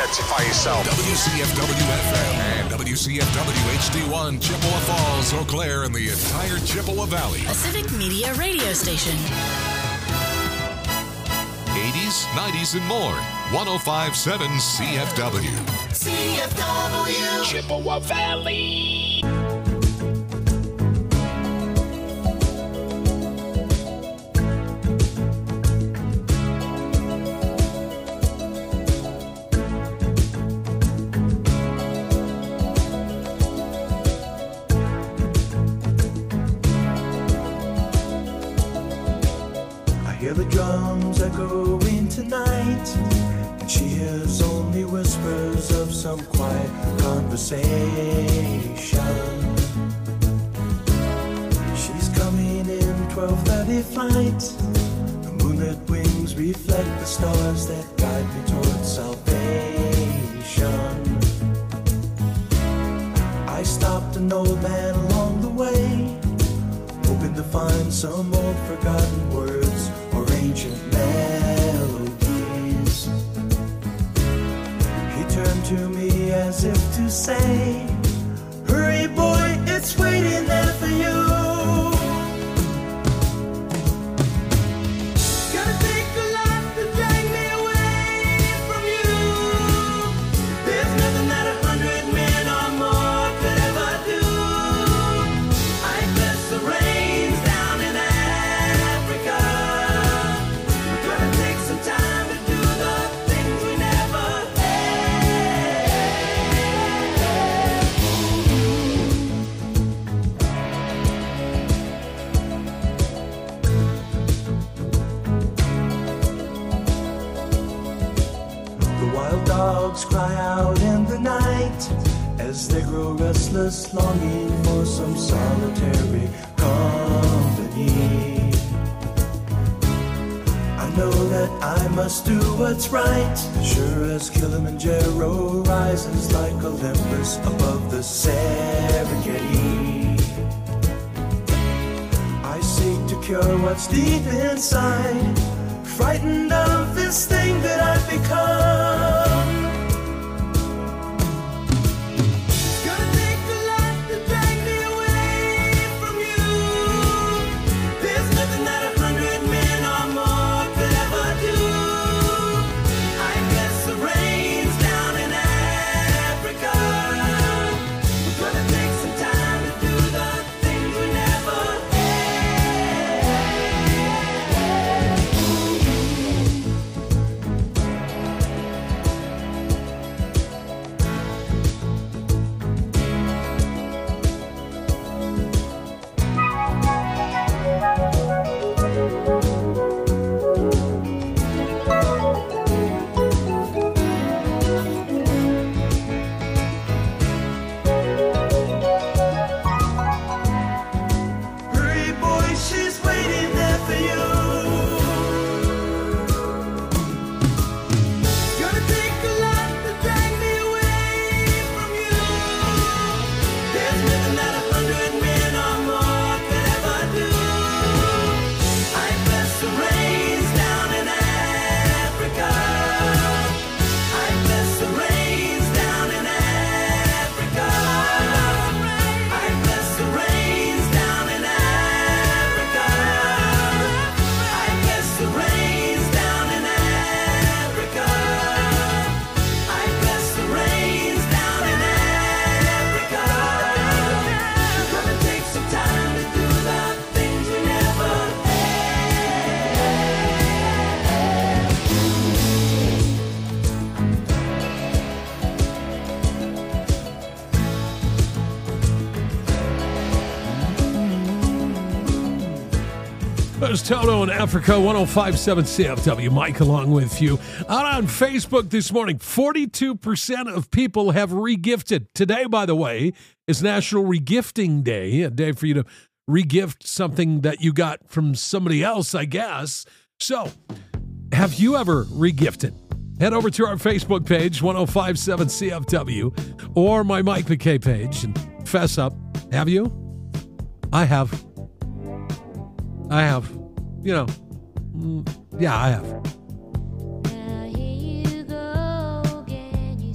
Identify yourself. WCFW-FM and WCFW HD1, Chippewa Falls, Eau Claire, and the entire Chippewa Valley. A civic media radio station. 80s, 90s, and more. 105.7 CFW. CFW. Chippewa Valley. Hear the drums echoing tonight, and she hears only whispers of some quiet conversation. She's coming in 12:30 flight. The moonlit wings reflect the stars that guide me towards salvation. I stopped an old man along the way, hoping to find some old forgotten words or ancient melodies. He turned to me as if to say, hurry boy, it's waiting there for you. Gonna take a lot to drag me away from you. There's nothing that 100 men or more could ever do. I bless the rains down in Africa. We're gonna take some time to do the things we never The wild dogs cry out in the night as they grow restless, longing for some solitary company. I know that I must do what's right, sure as Kilimanjaro rises like Olympus above the Serengeti. I seek to cure what's deep inside, frightened of this thing that I've become. It's gonna take a lot to drag me away from you. There's nothing that 100 men or more could ever do. I bless the rains down in Africa. We're gonna take some time to do the things we never Hurry, boy, she's waiting there for you. Gonna take a lot to drag me away from you. There's nothing that 100 men or more could ever do. I bless the rains down in Africa. I bless the rains down in Africa. I bless the rains down in Africa. I bless the rains down in Africa. I bless the rains down in Africa. We're gonna take some time to do the things we never There's Toto in Africa, 105.7 CFW. Mike along with you. Out on Facebook this morning, 42% of people have regifted. Today, by the way, is National Regifting Day, a day for you to regift something that you got from somebody else, I guess. So, have you ever regifted? Head over to our Facebook page, 105.7 CFW, or my Mike McKay page, and fess up. Have you? I have. You know, yeah, I have.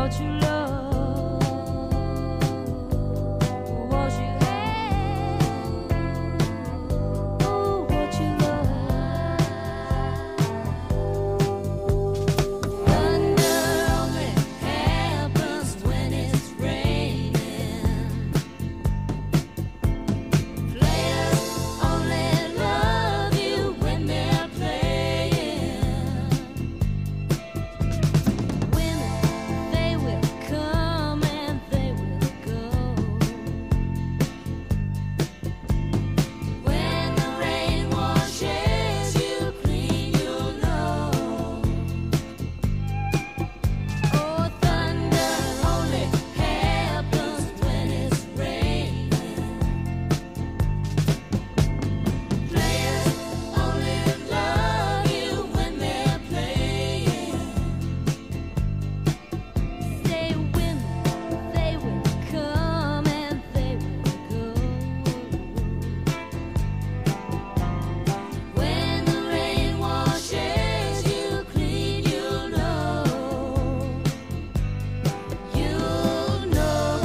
what you love, what you have, oh, what you love. Thunder only happens when it's raining. Players only love you when they're playing. Women, they will come and they will go. When the rain washes you clean, you'll know. Oh, thunder only happens when it's raining. Players only love you when they're playing. Say women, they will come and they will go. When the rain washes you clean, you'll know. You'll know.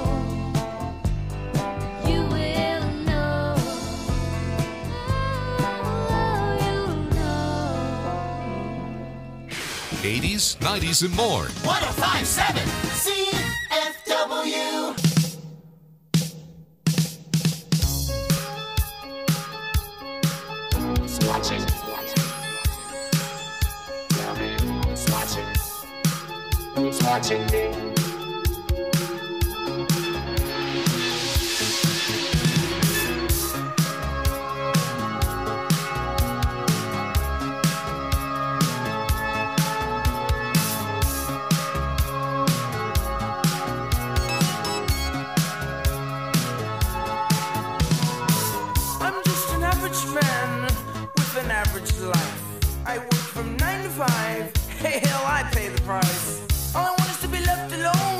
You will know. Oh, you'll know. 80s, 90s, and more. 1057 CFW. Who's watching? Tell me who's watching? Who's watching me? I'm just an average man with an average life. I work from 9 to 5. Hey, hell, I pay the price. All I want is to be left alone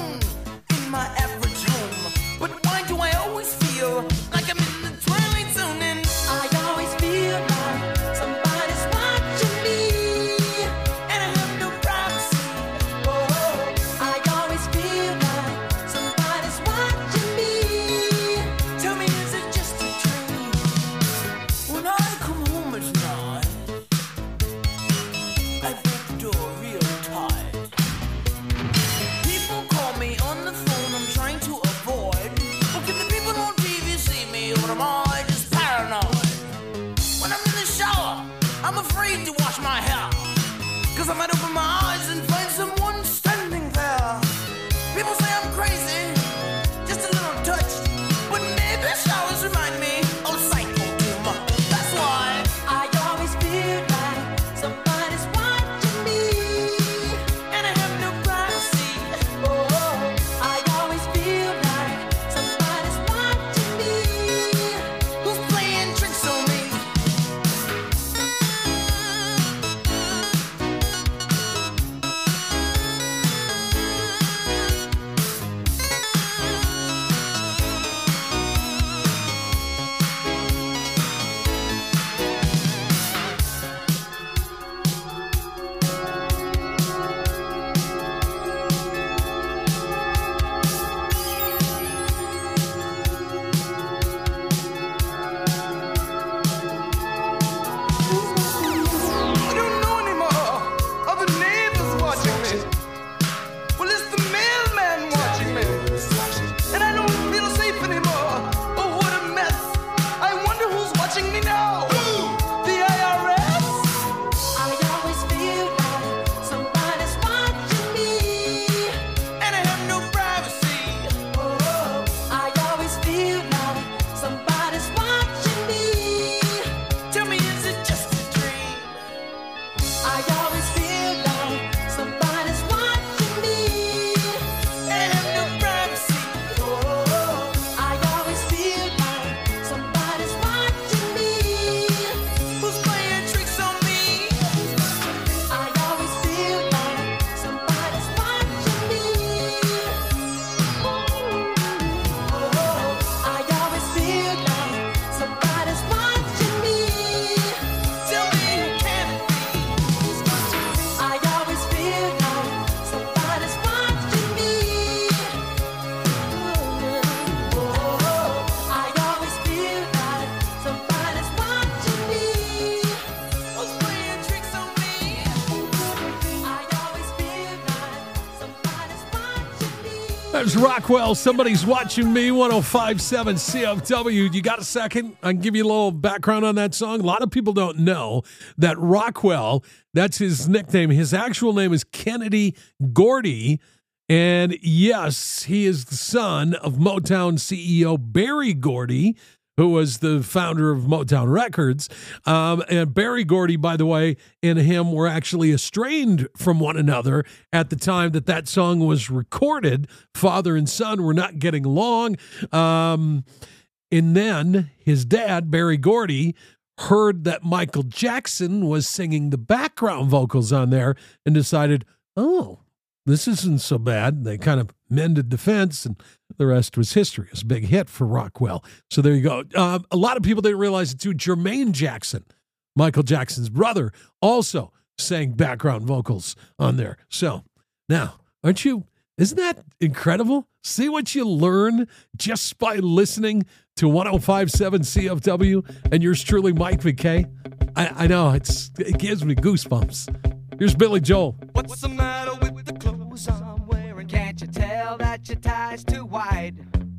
There's Rockwell. Somebody's watching me. 105.7 CFW. You got a second? I can give you a little background on that song. A lot of people don't know that Rockwell, that's his nickname. His actual name is Kennedy Gordy. And yes, he is the son of Motown CEO Berry Gordy, who was the founder of Motown Records. And Berry Gordy, by the way, and him were actually estranged from one another at the time that song was recorded. Father and son were not getting along. And then his dad, Berry Gordy, heard that Michael Jackson was singing the background vocals on there and decided, oh, this isn't so bad. They kind of mended the fence, and the rest was history. It's a big hit for Rockwell. So there you go. A lot of people didn't realize it too. Jermaine Jackson, Michael Jackson's brother, also sang background vocals on there. So now, isn't that incredible? See what you learn just by listening to 105.7 CFW and yours truly, Mike McKay. I know, it gives me goosebumps. Here's Billy Joel. What's the matter with the clothes I'm wearing? Can't you tell that your tie's too wide?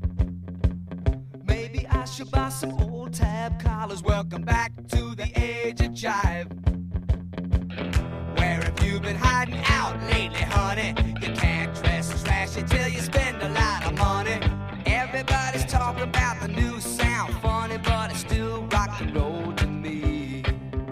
Maybe I should buy some old tab collars. Welcome back to the age of jive. Where have you been hiding out lately, honey? You can't dress as flashy till you spend a lot of money. Everybody's talking about the new sound, funny, but it's still rock and roll to me.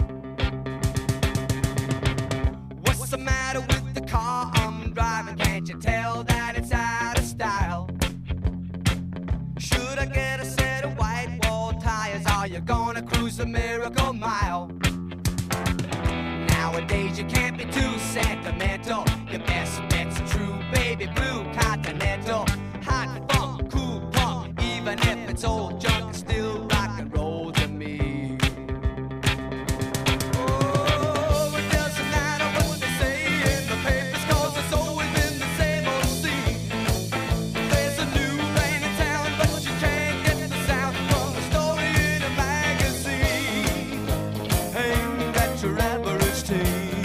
What's the matter with the car I'm driving? Can't you tell that it's out of style? Should I get a set of white wall tires? Are you gonna cruise a miracle mile? Nowadays you can't be too sentimental. Your best bet's a true baby blue Continental. Hot funk, cool punk, even if it's old junk, it's still rock and roll to me. Oh, it doesn't matter what they say in the papers, 'cause it's always been the same old scene. There's a new rain in town, but you can't get the sound from the story in a magazine. Aimed at your average teen.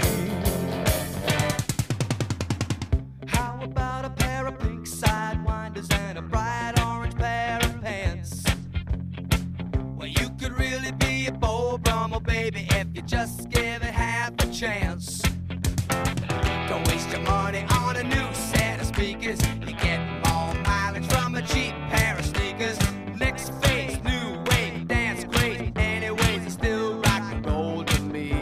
How about a pair of pink sidewinders and a bright orange pair of pants? Well, you could really be a Beau Brummel, baby, if you just give it half a chance. Don't waste your money on a new set of speakers. You get more mileage from a cheap pair of sneakers. Next phase, new wave, dance crazy. Anyways, it's still rock and roll to me.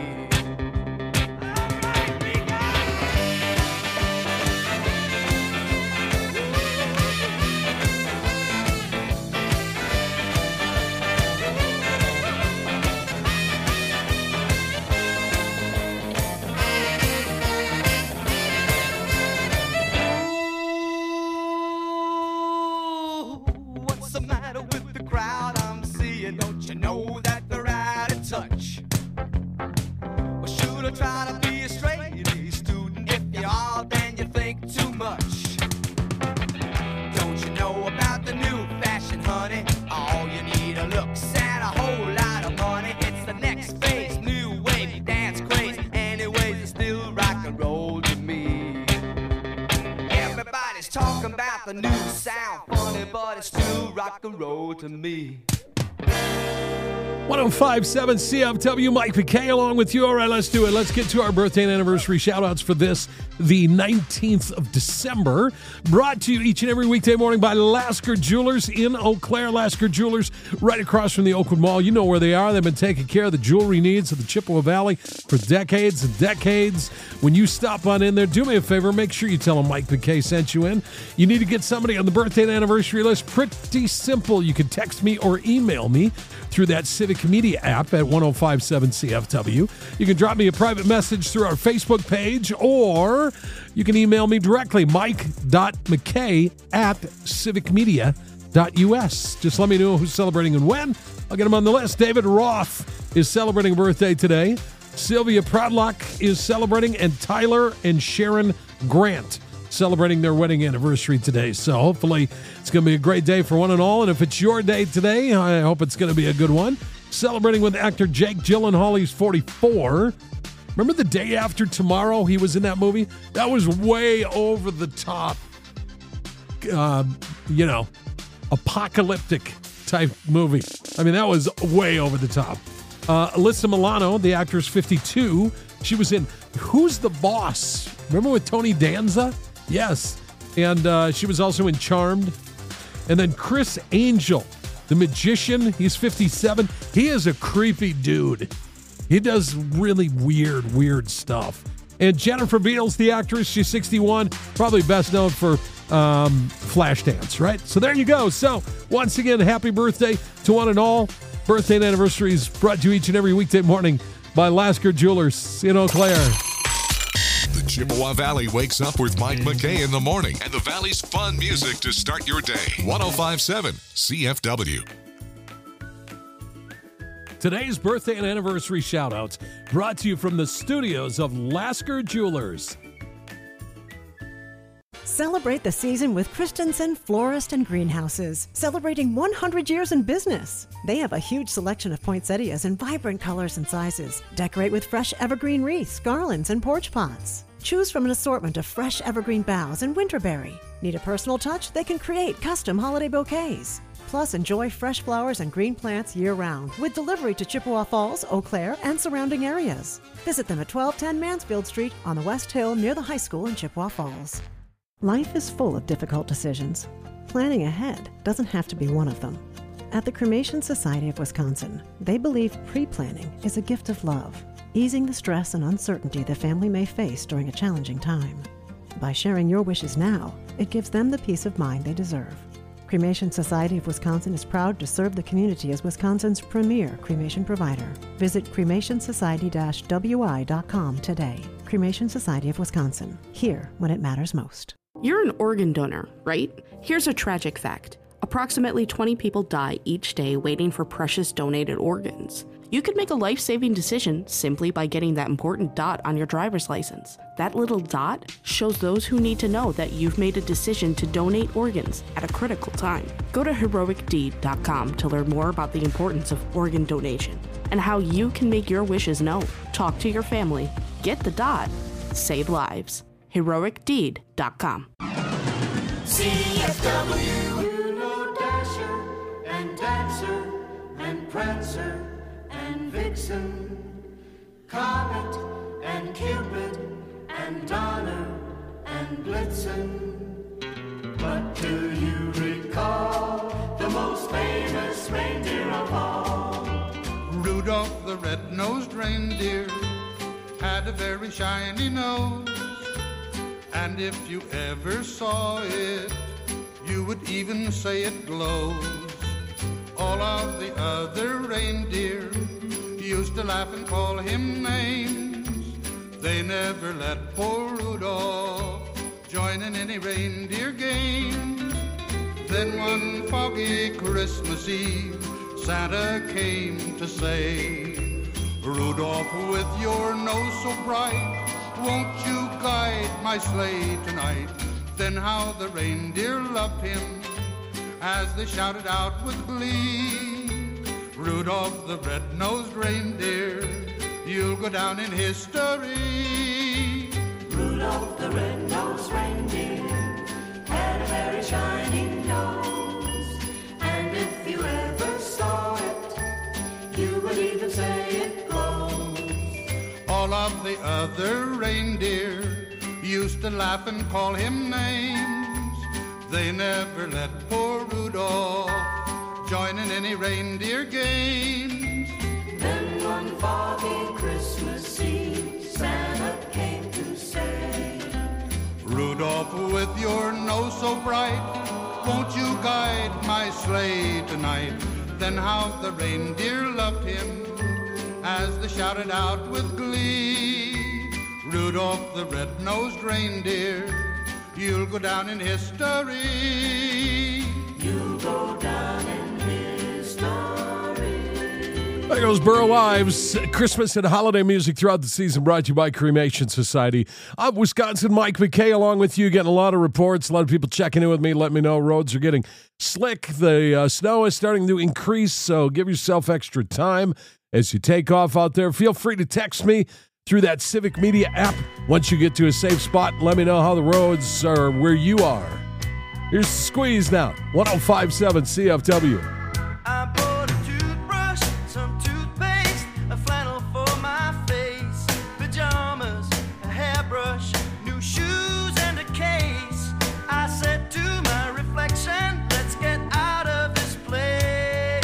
What's the matter with the crowd I'm seeing? Don't you know that they're out of touch? Well, should I try to be a straight A student? If you are, then you think too much. Don't you know about the new fashion, honey? All you need are looks and a whole lot of money. It's the next phase, new wave, dance craze. Anyways, it's still rock and roll to me. Everybody's talking about the new sound, funny, but it's still rock and roll to me. 105.7 CFW, Mike McKay along with you. All right, let's do it. Let's get to our birthday and anniversary shout-outs for this, the 19th of December. Brought to you each and every weekday morning by Lasker Jewelers in Eau Claire. Lasker Jewelers right across from the Oakwood Mall. You know where they are. They've been taking care of the jewelry needs of the Chippewa Valley for decades and decades. When you stop on in there, do me a favor. Make sure you tell them Mike McKay sent you in. You need to get somebody on the birthday and anniversary list. Pretty simple. You can text me or email me through that Civic Media app at 105.7 CFW. You can drop me a private message through our Facebook page, or you can email me directly, mike.mckay@civicmedia.us. Just let me know who's celebrating and when. I'll get them on the list. David Roth is celebrating a birthday today. Sylvia Prodlock is celebrating, and Tyler and Sharon Grant celebrating their wedding anniversary today. So hopefully it's going to be a great day for one and all. And if it's your day today, I hope it's going to be a good one. Celebrating with actor Jake Gyllenhaal. He's 44. Remember The Day After Tomorrow? He was in that movie. That was way over the top. apocalyptic type movie. I mean, that was way over the top. Alyssa Milano, the actress, 52. She was in Who's the Boss? Remember with Tony Danza? Yes. And she was also in Charmed. And then Chris Angel, the magician. He's 57. He is a creepy dude. He does really weird stuff. And Jennifer Beals, the actress, she's 61. Probably best known for Flashdance, right? So there you go. So once again, happy birthday to one and all. Birthday and anniversaries brought to you each and every weekday morning by Lasker Jewelers in Eau Claire. The Chippewa Valley wakes up with Mike McKay in the morning and the Valley's fun music to start your day. 105.7 CFW. Today's birthday and anniversary shout-outs brought to you from the studios of Lasker Jewelers. Celebrate the season with Christensen Florist and Greenhouses, celebrating 100 years in business. They have a huge selection of poinsettias in vibrant colors and sizes. Decorate with fresh evergreen wreaths, garlands, and porch pots. Choose from an assortment of fresh evergreen boughs and winterberry. Need a personal touch? They can create custom holiday bouquets. Plus, enjoy fresh flowers and green plants year-round with delivery to Chippewa Falls, Eau Claire, and surrounding areas. Visit them at 1210 Mansfield Street on the West Hill near the high school in Chippewa Falls. Life is full of difficult decisions. Planning ahead doesn't have to be one of them. At the Cremation Society of Wisconsin, they believe pre-planning is a gift of love, easing the stress and uncertainty the family may face during a challenging time. By sharing your wishes now, it gives them the peace of mind they deserve. Cremation Society of Wisconsin is proud to serve the community as Wisconsin's premier cremation provider. Visit cremationsociety-wi.com today. Cremation Society of Wisconsin. Here when it matters most. You're an organ donor, right? Here's a tragic fact. Approximately 20 people die each day waiting for precious donated organs. You could make a life-saving decision simply by getting that important dot on your driver's license. That little dot shows those who need to know that you've made a decision to donate organs at a critical time. Go to heroicdeed.com to learn more about the importance of organ donation and how you can make your wishes known. Talk to your family. Get the dot. Save lives. heroicdeed.com. CFW. You know Dasher and Dancer and Prancer and Vixen, Comet and Cupid and Donner and Blitzen. But do you recall the most famous reindeer of all? Rudolph the red-nosed reindeer had a very shiny nose, and if you ever saw it, you would even say it glows. All of the other reindeer used to laugh and call him names. They never let poor Rudolph join in any reindeer games. Then one foggy Christmas Eve, Santa came to say, Rudolph, with your nose so bright, won't you guide my sleigh tonight? Then how the reindeer loved him as they shouted out with glee, Rudolph the red-nosed reindeer, you'll go down in history. Rudolph the red-nosed reindeer had a very shining nose, and if you ever saw it, you would even say it glows. All of the other reindeer used to laugh and call him names. They never let poor Rudolph join in any reindeer games. Then one foggy Christmas Eve, Santa came to say, Rudolph, with your nose so bright, won't you guide my sleigh tonight? Then how the reindeer loved him as they shouted out with glee, Rudolph the red-nosed reindeer, you'll go down in history. You'll go down in history. There goes Burl Ives. Christmas and holiday music throughout the season brought to you by Cremation Society. I'm Wisconsin Mike McKay along with you, getting a lot of reports. A lot of people checking in with me, letting me know roads are getting slick. The snow is starting to increase, so give yourself extra time as you take off out there. Feel free to text me through that Civic Media app once you get to a safe spot. Let me know how the roads are where you are. Here's Squeeze now. 105.7 CFW. I bought a toothbrush, some toothpaste, a flannel for my face, pajamas, a hairbrush, new shoes and a case. I said to my reflection, let's get out of this place.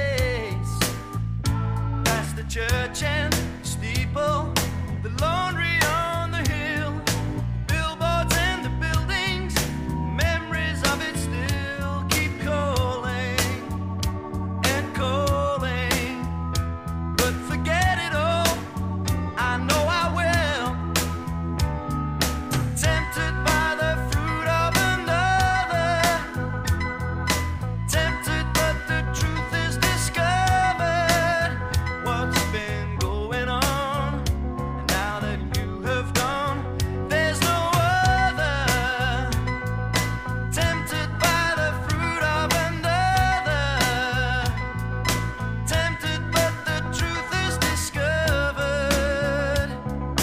Past the church and the steeple, the laundry on the hill, billboards and the buildings, memories of it still keep calling and calling. But forget it all, I know I will. Tempted by the fruit of another, tempted but the truth is discovered. What's been going on? And now that you have gone, there's no other. Tempted by the fruit of another, tempted but the truth is discovered.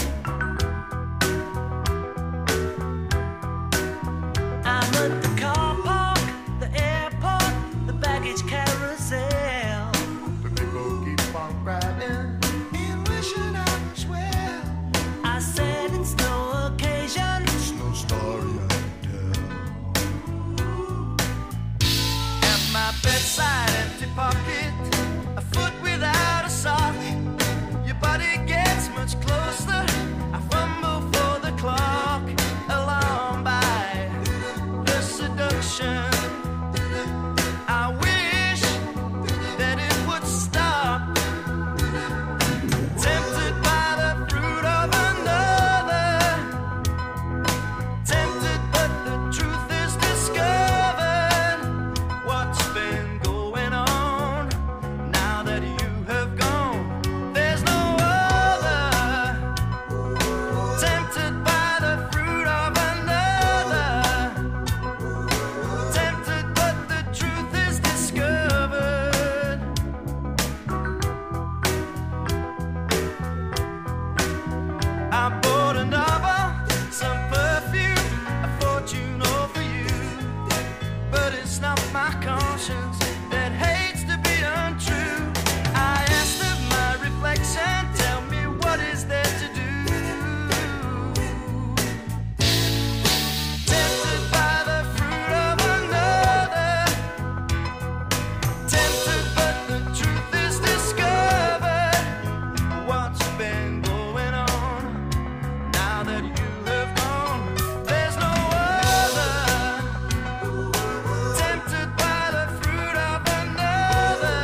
I'm at the car park, the airport, the baggage carousel. The people keep on riding and wishing I was well. I said it's no occasion, it's no story I can tell. At my bedside, empty pocket, a foot without a sock. Your body gets much closer. I fumble for the clock, alarmed by the seduction. I wish that it would stop. Tempted by the fruit of another, tempted but the truth is discovered. What's been going on now that you have gone? There's no other. Tempted by the fruit of another, tempted but the truth is discovered. I bought a novel, some perfume, a fortune all for you. But it's not my conscience that hates to be untrue. I asked of my reflection, tell me what is there to do. Tempted by the fruit of another, tempted but the truth is discovered. What's been going on now that you have gone? There's no other. Tempted by the fruit of another,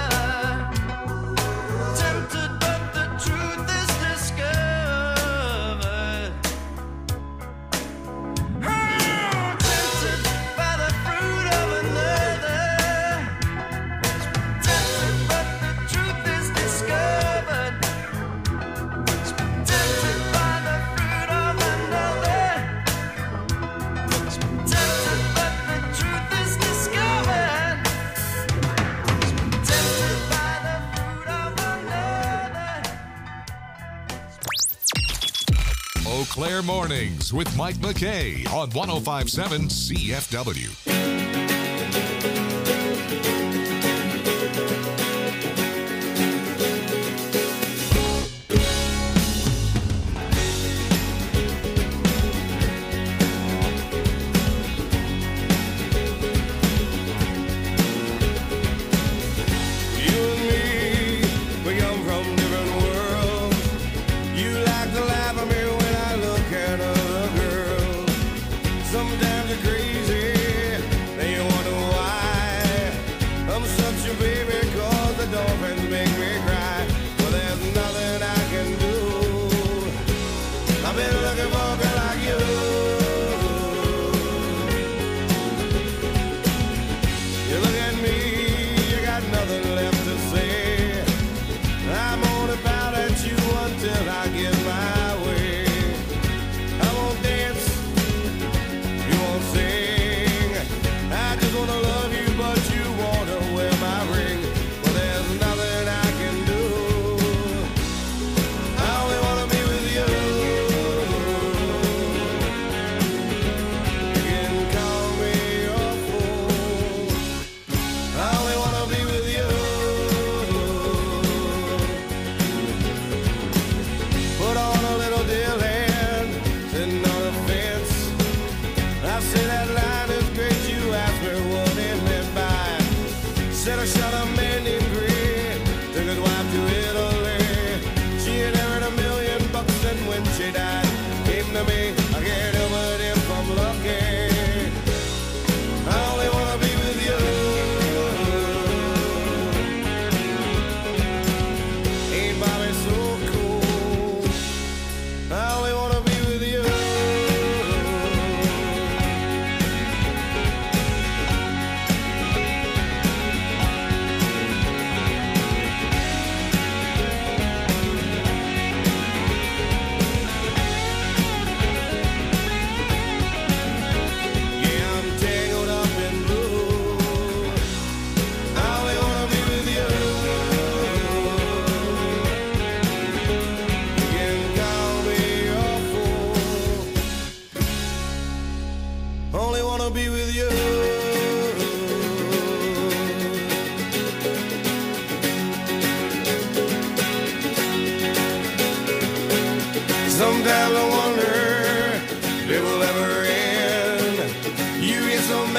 tempted but the truth is discovered. Tempted by the fruit of another, tempted but the truth is discovered. Tempted by the fruit of another, tempted but the truth is discovered. Tempted by the fruit of another. Eau Claire Mornings with Mike McKay on 105.7 CFW. You and me, we come from different worlds. You like to laugh at me when I look at other girls. Sometimes you're crazy,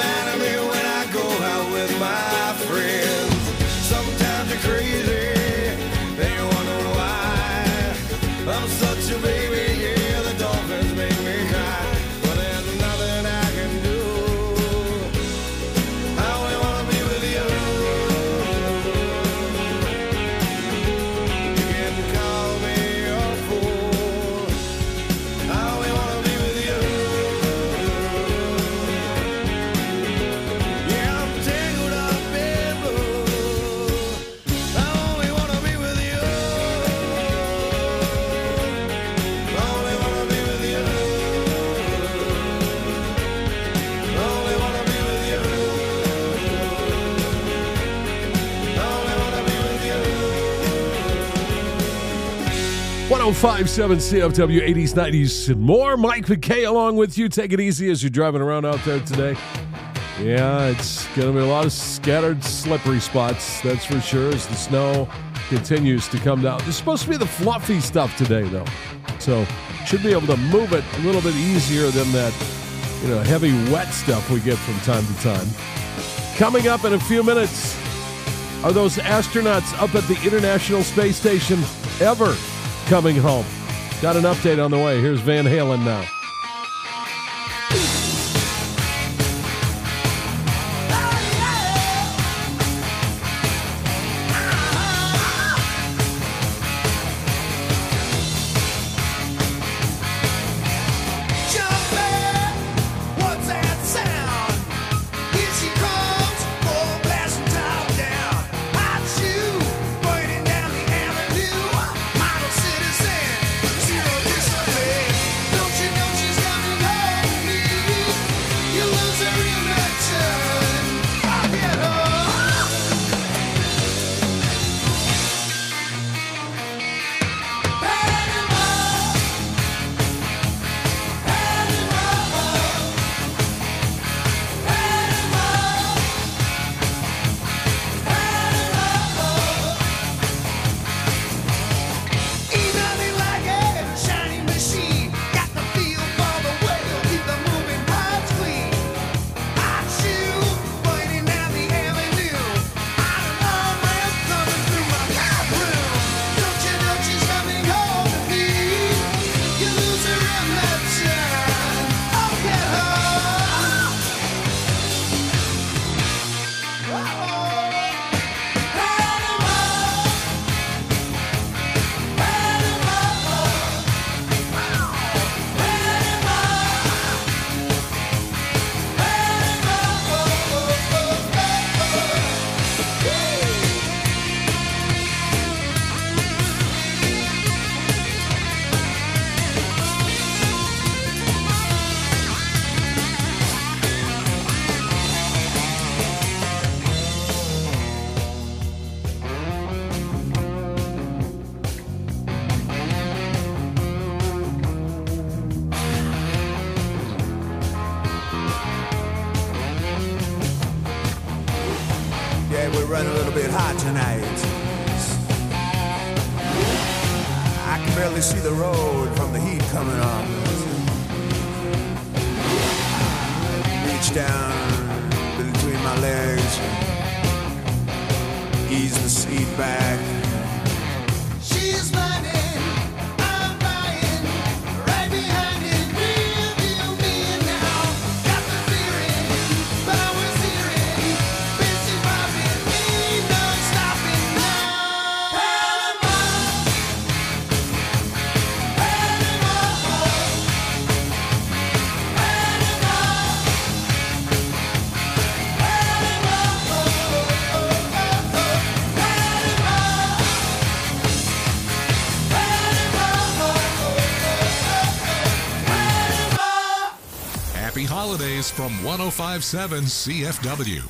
remind me when I go out with my friends. Sometimes you're crazy, and you wonder why. I'm such a baby, yeah, the dolphins make me cry. But there's nothing I can do. I only wanna be with you. You can call me a fool. I only wanna be with you. Yeah, I'm tangled up in blue. I only wanna be with you. I only wanna be with you. I only wanna be with you. I only wanna be with you. 1057 CFW 80s, 90s, and more. Mike McKay along with you. Take it easy as you're driving around out there today. Yeah, it's going to be a lot of scattered, slippery spots, that's for sure, as the snow continues to come down. It's supposed to be the fluffy stuff today, though. So, should be able to move it a little bit easier than that, heavy, wet stuff we get from time to time. Coming up in a few minutes, are those astronauts up at the International Space Station ever coming home? Got an update on the way. Here's Van Halen now. What's that sound? Here she comes, full blasting top down. Hot shoe, burning down the avenue. Model citizen, zero discipline. Don't you know she's coming home to me? You lose her in return. I'll get her. Ain't nothing like a shiny machine. Got the feel for the whale, keep the moving parts clean. Hot shoe, pointing down the avenue. On an arm ramp coming through my bathroom. Don't you know she's coming home to me? You lose her in that turn. I'll get her. Yeah, we're running a little bit hot tonight. I can barely see the road from the heat coming on. Reach down between my legs, ease the seat back. She's running, I'm buying, right behind it, rearview mirror now. Got the feeling, power steering, busy bobbing, ain't no stopping now. Panama, Panama, Happy holidays from 1057 CFW.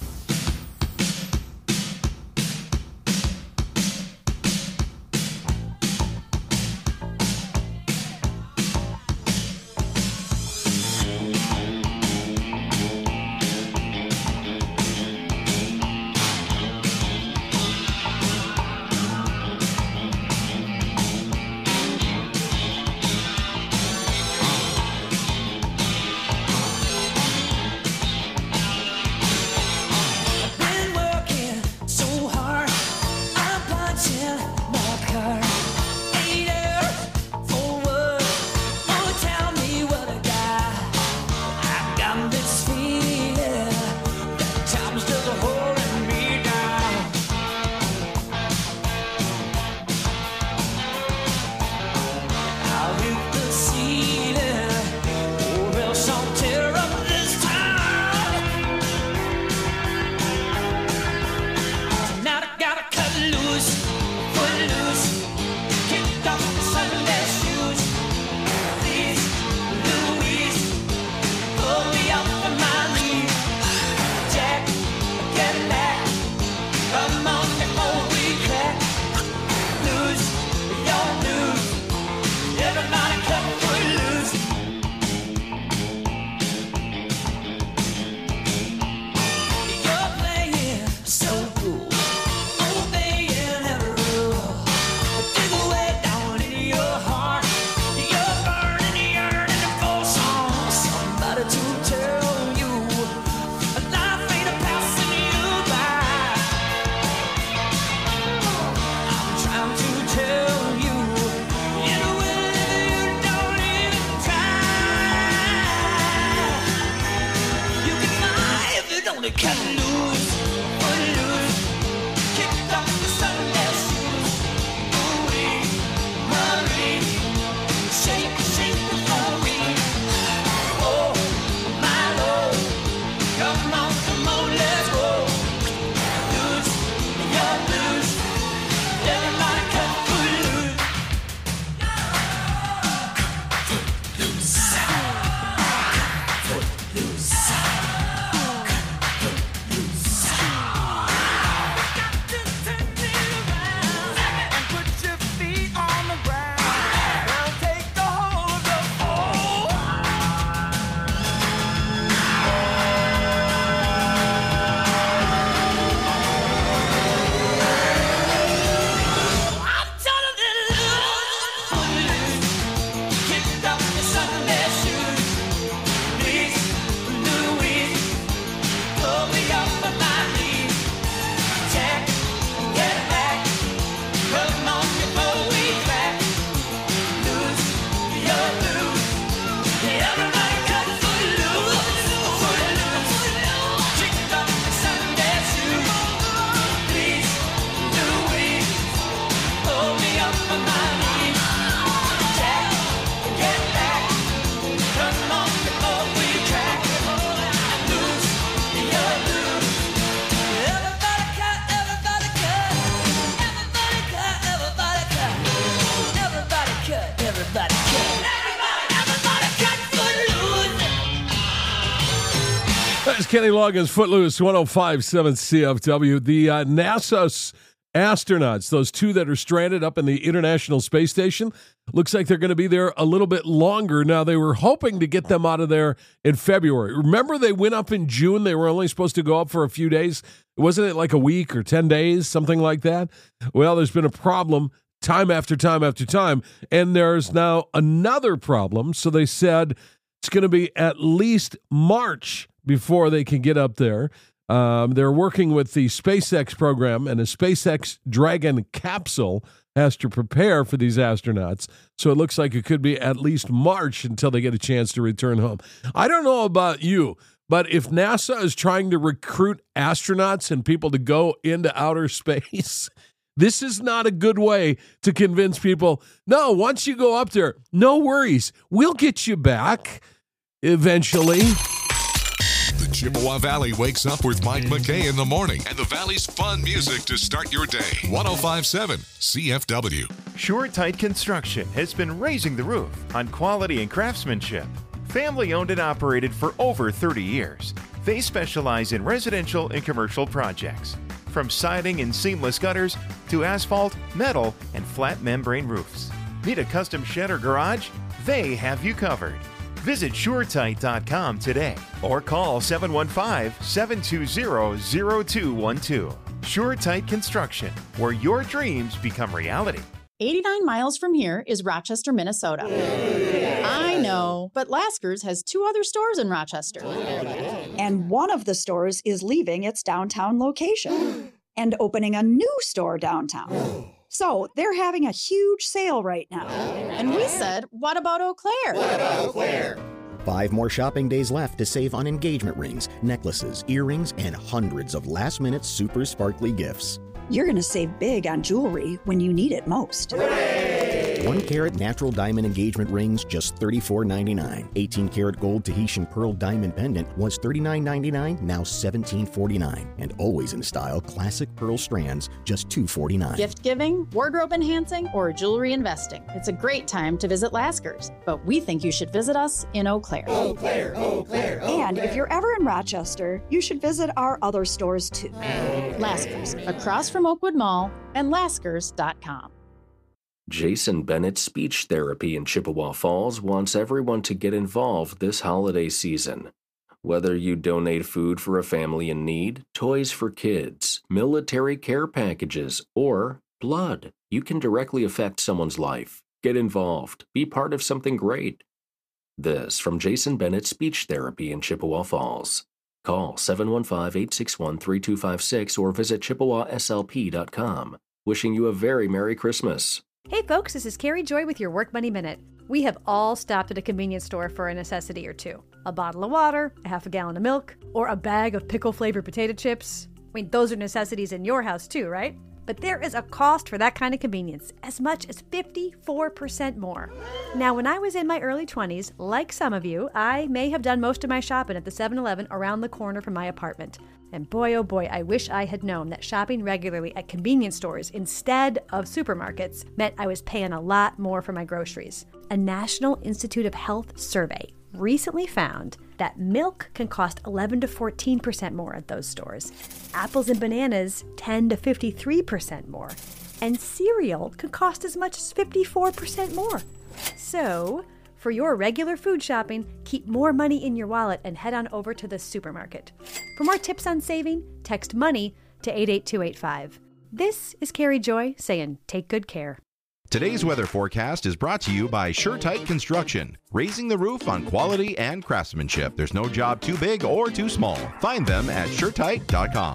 gonna cut loose, footloose, kicked off the Sunday shoes. Ooh-wee, Marie, shake, shake the floor. Oh, my Lord, come on, let's go. Loose, you're loose, everybody cut footloose. That's Kenny Loggins, Footloose, 105.7 CFW. The NASA astronauts, those two that are stranded up in the International Space Station, looks like they're going to be there a little bit longer. Now, they were hoping to get them out of there in February. Remember, they went up in June. They were only supposed to go up for a few days. Wasn't it like a week or 10 days, something like that? Well, there's been a problem time after time after time, and there's now another problem. So they said it's going to be at least March before they can get up there. They're working with the SpaceX program, and a SpaceX Dragon capsule has to prepare for these astronauts. So it looks like it could be at least March until they get a chance to return home. I don't know about you, but if NASA is trying to recruit astronauts and people to go into outer space, this is not a good way to convince people, no, once you go up there, no worries, we'll get you back eventually. The Chippewa Valley wakes up with Mike McKay in the morning and the Valley's fun music to start your day. 105.7 CFW. SureTight Construction has been raising the roof on quality and craftsmanship. Family owned and operated for over 30 years. They specialize in residential and commercial projects, from siding and seamless gutters to asphalt, metal, and flat membrane roofs. Need a custom shed or garage? They have you covered. Visit SureTight.com today or call 715-720-0212. SureTight Construction, where your dreams become reality. 89 miles from here is Rochester, Minnesota. I know, but Lasker's has 2 other stores in Rochester. And one of the stores is leaving its downtown location and opening a new store downtown. So they're having a huge sale right now. And we said, what about Eau Claire? What about Eau Claire? 5 more shopping days left to save on engagement rings, necklaces, earrings, and hundreds of last-minute super sparkly gifts. You're going to save big on jewelry when you need it most. Hooray! 1-carat natural diamond engagement rings, just $34.99. 18-karat gold Tahitian pearl diamond pendant was $39.99, now $17.49. And always in style, classic pearl strands, just $2.49. Gift giving, wardrobe enhancing, or jewelry investing. It's a great time to visit Lasker's, but we think you should visit us in Eau Claire. Eau Claire, Eau Claire, Eau And if you're ever in Rochester, you should visit our other stores too. Lasker's, across from Oakwood Mall, and Laskers.com. Jason Bennett Speech Therapy in Chippewa Falls wants everyone to get involved this holiday season. Whether you donate food for a family in need, toys for kids, military care packages, or blood, you can directly affect someone's life. Get involved. Be part of something great. This from Jason Bennett Speech Therapy in Chippewa Falls. Call 715-861-3256 or visit ChippewaSLP.com. Wishing you a very Merry Christmas. Hey folks, this is Carrie Joy with your Work Money Minute. We have all stopped at a convenience store for a necessity or two. a bottle of water, a half a gallon of milk, or a bag of pickle-flavored potato chips. I mean, those are necessities in your house too, right? But there is a cost for that kind of convenience, as much as 54% more. Now, when I was in my early 20s, like some of you, I may have done most of my shopping at the 7-Eleven around the corner from my apartment. And boy, oh boy, I wish I had known that shopping regularly at convenience stores instead of supermarkets meant I was paying a lot more for my groceries. A National Institute of Health survey recently found that milk can cost 11 to 14% more at those stores. Apples and bananas 10 to 53% more. And cereal can cost as much as 54% more. So, for your regular food shopping, keep more money in your wallet and head on over to the supermarket. For more tips on saving, text MONEY to 88285. This is Carrie Joy saying take good care. Today's weather forecast is brought to you by SureTight Construction, raising the roof on quality and craftsmanship. There's no job too big or too small. Find them at SureTight.com.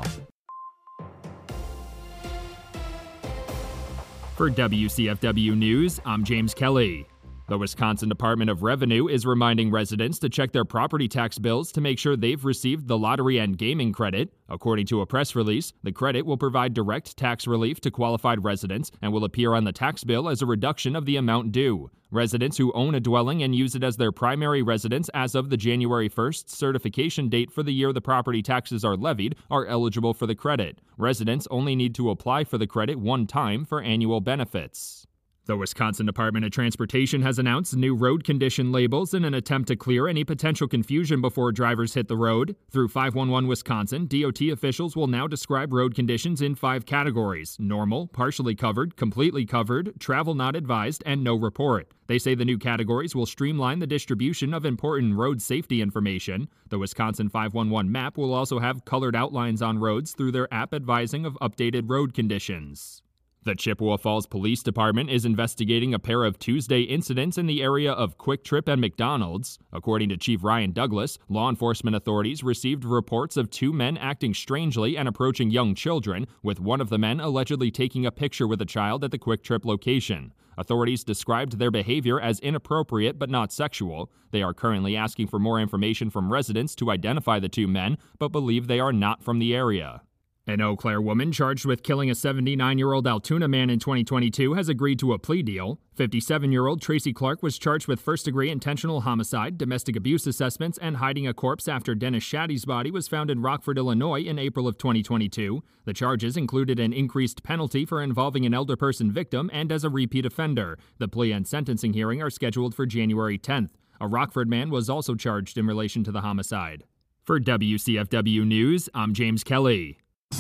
For WCFW News, I'm James Kelly. The Wisconsin Department of Revenue is reminding residents to check their property tax bills to make sure they've received the lottery and gaming credit. According to a press release, the credit will provide direct tax relief to qualified residents and will appear on the tax bill as a reduction of the amount due. Residents who own a dwelling and use it as their primary residence as of the January 1st certification date for the year the property taxes are levied are eligible for the credit. Residents only need to apply for the credit one time for annual benefits. The Wisconsin Department of Transportation has announced new road condition labels in an attempt to clear any potential confusion before drivers hit the road. Through 511 Wisconsin, DOT officials will now describe road conditions in 5 categories: normal, partially covered, completely covered, travel not advised, and no report. They say the new categories will streamline the distribution of important road safety information. The Wisconsin 511 map will also have colored outlines on roads through their app advising of updated road conditions. The Chippewa Falls Police Department is investigating a pair of Tuesday incidents in the area of Quick Trip and McDonald's. According to Chief Ryan Douglas, law enforcement authorities received reports of 2 men acting strangely and approaching young children, with one of the men allegedly taking a picture with a child at the Quick Trip location. Authorities described their behavior as inappropriate but not sexual. They are currently asking for more information from residents to identify the 2 men, but believe they are not from the area. An Eau Claire woman charged with killing a 79-year-old Altoona man in 2022 has agreed to a plea deal. 57-year-old Tracy Clark was charged with first-degree intentional homicide, domestic abuse assessments, and hiding a corpse after Dennis Shaddy's body was found in Rockford, Illinois in April of 2022. The charges included an increased penalty for involving an elder person victim and as a repeat offender. The plea and sentencing hearing are scheduled for January 10th. A Rockford man was also charged in relation to the homicide. For WCFW News, I'm James Kelly.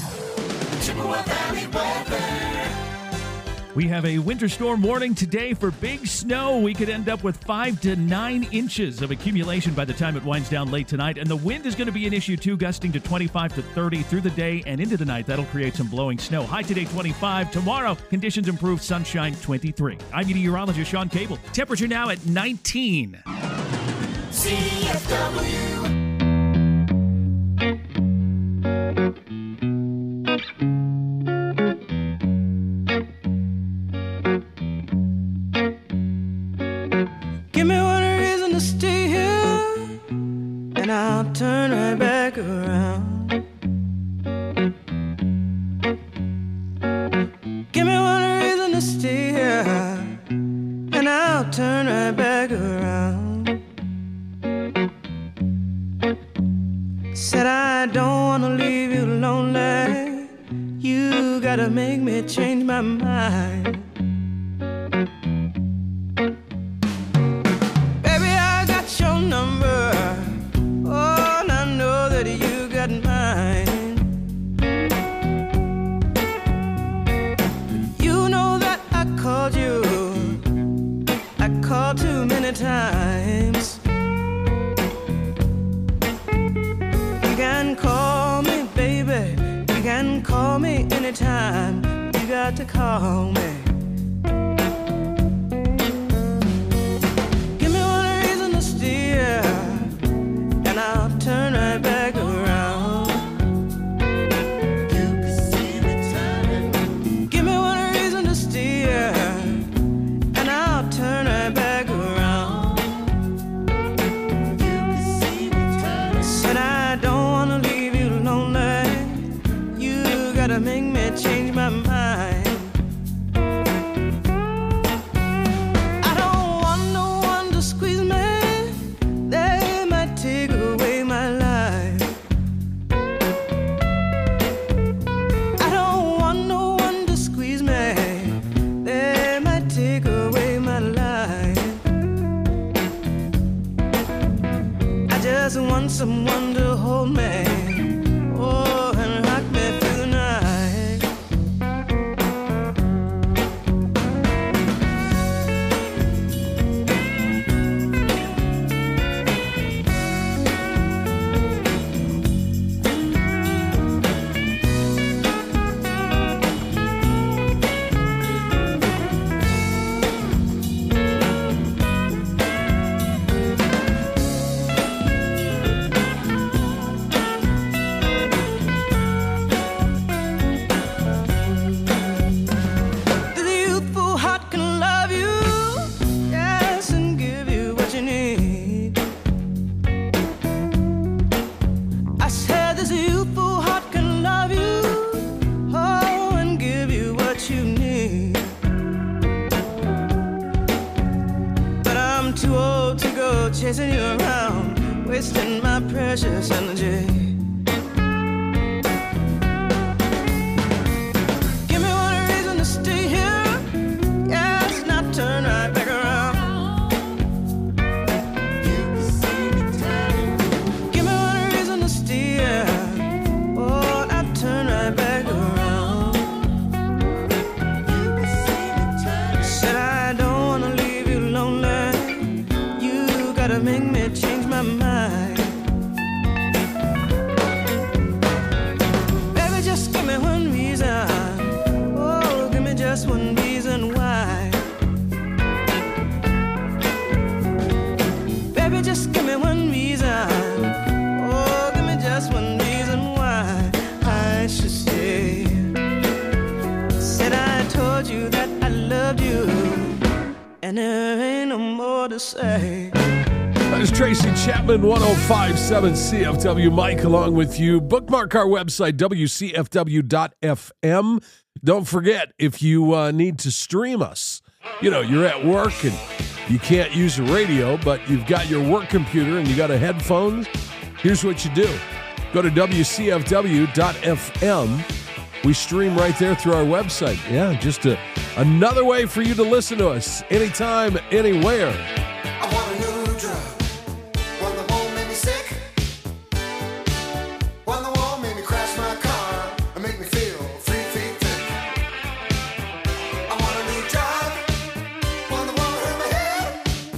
Chippewa Valley weather. We have a winter storm warning today for big snow. We could end up with 5 to 9 inches of accumulation by the time it winds down late tonight. And the wind is going to be an issue too, gusting to 25 to 30 through the day and into the night. That'll create some blowing snow. High today 25. Tomorrow, conditions improve, sunshine 23. I'm meteorologist Sean Cable. Temperature now at 19. CFW. Give me one reason to stay here, and I'll turn right back around. Give me one reason to stay here, and I'll turn right back around. Said I don't wanna leave you lonely. You gotta make me change my mind. Baby, I got your number. Oh, and I know that you got mine. You know that I called you. I called too many times. You can call me, baby. You can call me anytime. You got to call me. someone to hold me. Oh, and rock me through the night. Chasing you around, wasting my precious energy. Give me one reason to stay here. Yes, now turn right back around. Give me one reason to stay here. Oh, now turn right back around. Said I don't wanna leave you lonely. Gotta make me change my mind. Baby, just give me one reason. Oh, give me just one reason why. Baby, just give me one reason. Oh, give me just one reason why I should stay. Said I told you that I loved you, and there ain't no more to say. That is Tracy Chapman, 105.7 CFW. Mike along with you. Bookmark our website, WCFW.FM. Don't forget, if you need to stream us, you know, you're at work and you can't use a radio, but you've got your work computer and you got a headphones, here's what you do. Go to WCFW.FM. We stream right there through our website. Yeah, just another way for you to listen to us anytime, anywhere. I want a new drug. One that won't make me sick. One that won't make me crash my car and make me feel 3 feet thick. I want a new drug. One that won't hurt my head.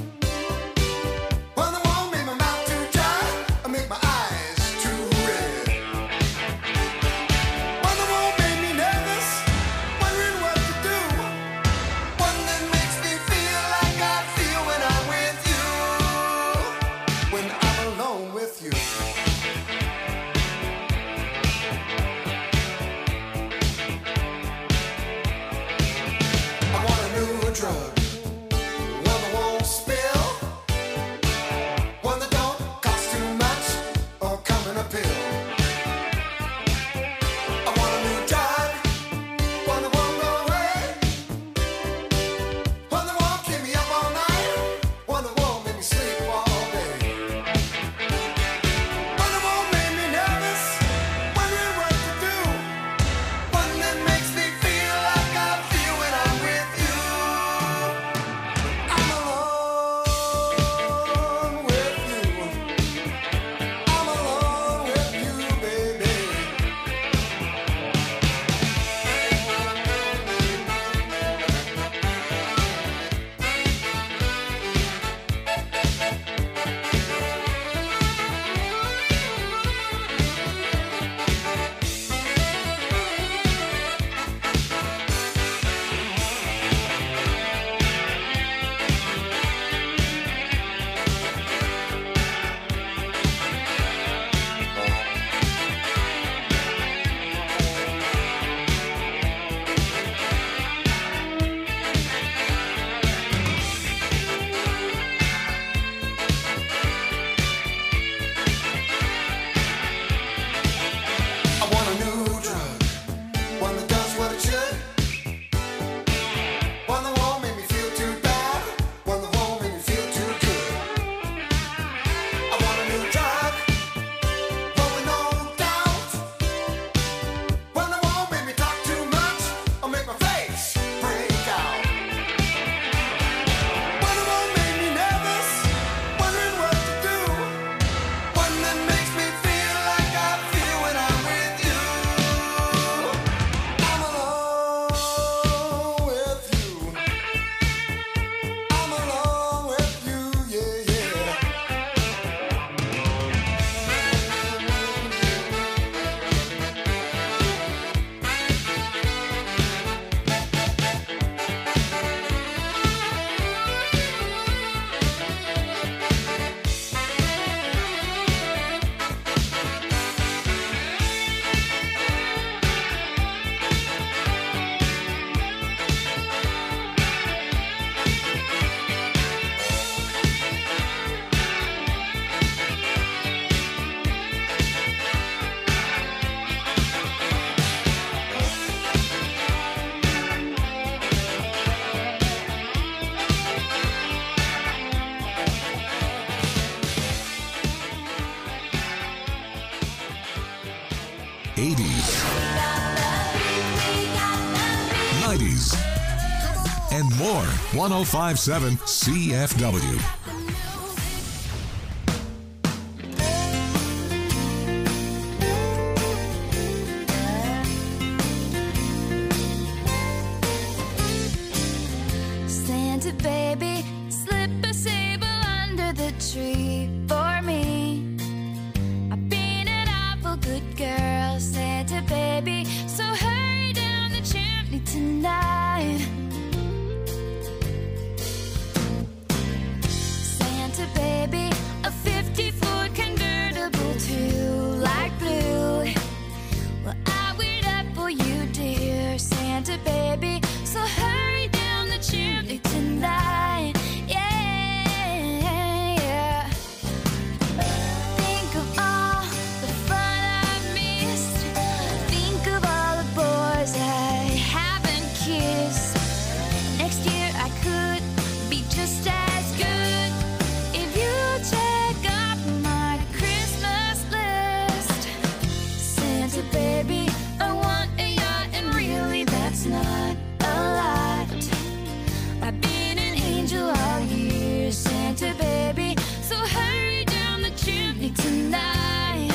One that won't make my mouth too dry and make my eyes too red. One that won't make me nervous, wondering what to do. One that makes me feel like I feel when I'm 80s, 90s, and more. 105.7 CFW. Santa baby, slip a sable under the tree for me. I've been an awful good girl, Santa baby, so hurry down the chimney tonight. Santa baby, a 50-foot convertible too, like blue. Well, I wait up for you, dear Santa baby, so hurry down the chimney tonight. Yeah. Think of all the fun I've missed. Think of all the boys I haven't kissed. Next year I could be just as good if you check off my Christmas list. Santa baby, I want a yacht, and really that's not a lot. I've been an angel all year, Santa baby, so hurry down the chimney tonight.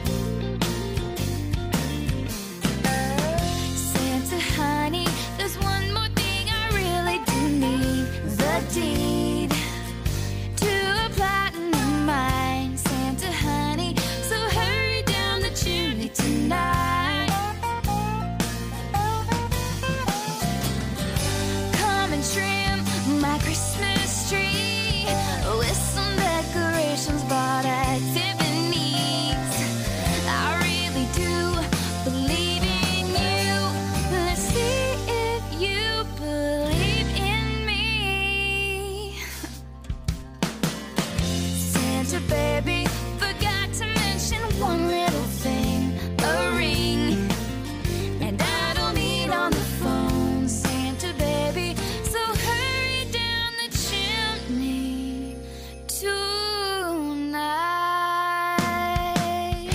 Santa honey, there's one more thing I really do need, the deed to a platinum mine. Santa honey, so hurry down the chimney tonight. Come and trim my Christmas tree with some decorations bought at Tiffany's. I really do believe in you. Let's see if you believe in me. Santa baby, forgot to mention one little thing, a ring. And I don't need on the phone, Santa baby, so hurry down the chimney tonight.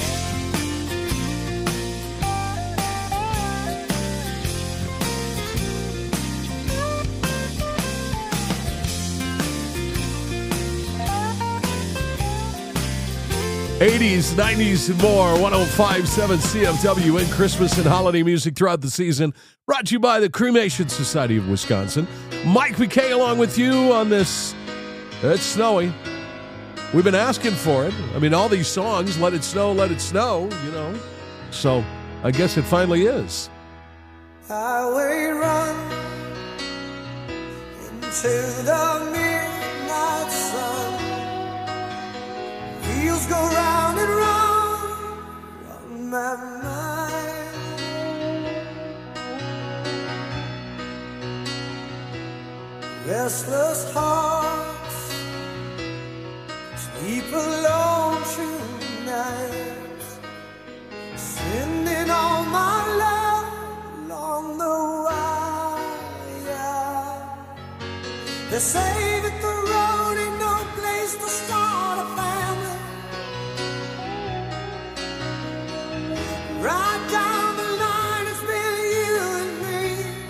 80s, 90s, and more. 105.7 CFW in Christmas and holiday music throughout the season. Brought to you by the Cremation Society of Wisconsin. Mike McKay along with you on this. It's snowy. We've been asking for it. I mean, all these songs, let it snow, you know. So I guess it finally is. Highway run into the midnight sun. Wheels go round and round on my mind. Restless hearts sleep alone tonight, sending all my love along the wire. They say that the road ain't no place to start a family. Right down the line, it's been you and me.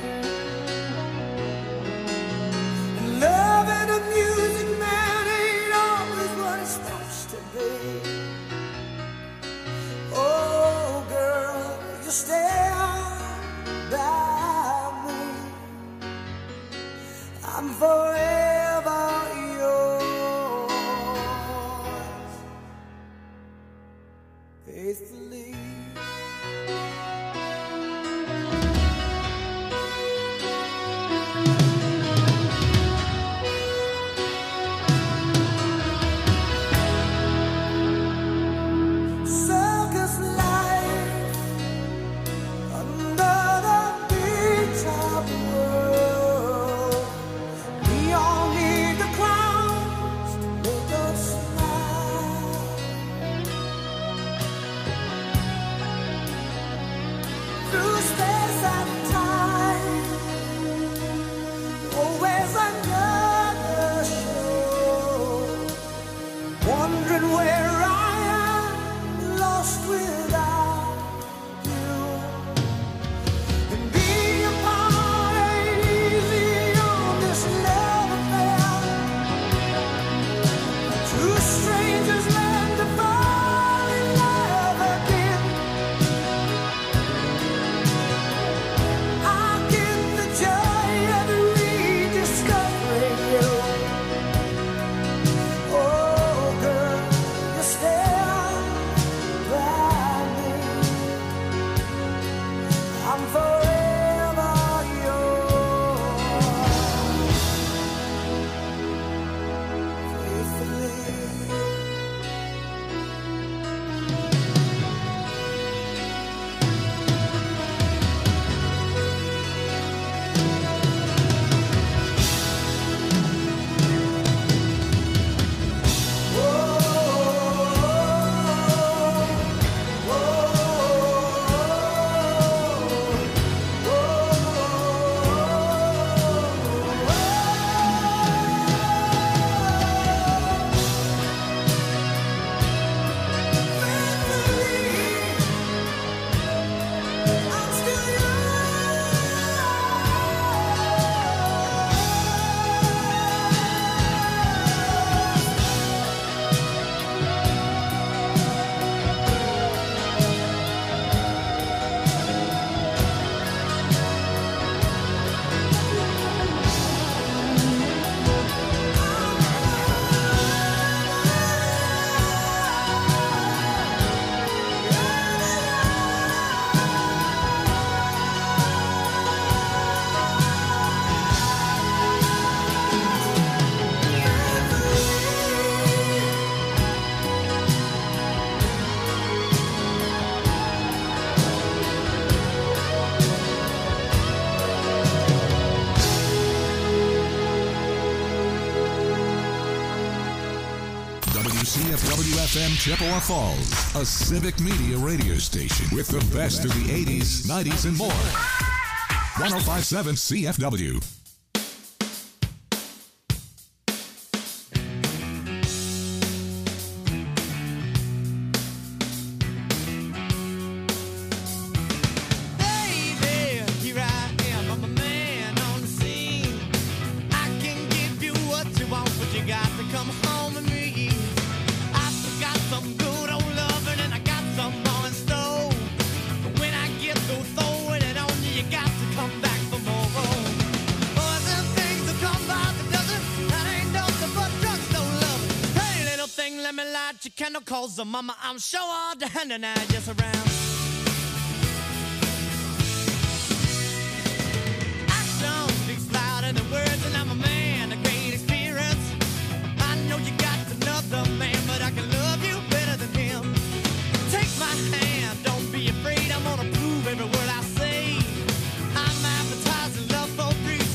And love and the music, man, ain't always what it's supposed to be. Oh, girl, you stand by me. I'm forever yours, faithfully. Circus life under the big top world. Me CFW-FM Chippewa Falls, a civic media radio station with the best of the 80s, 90s, and more. 105.7 CFW. Cause mama, I'm sure all the hand and I just around.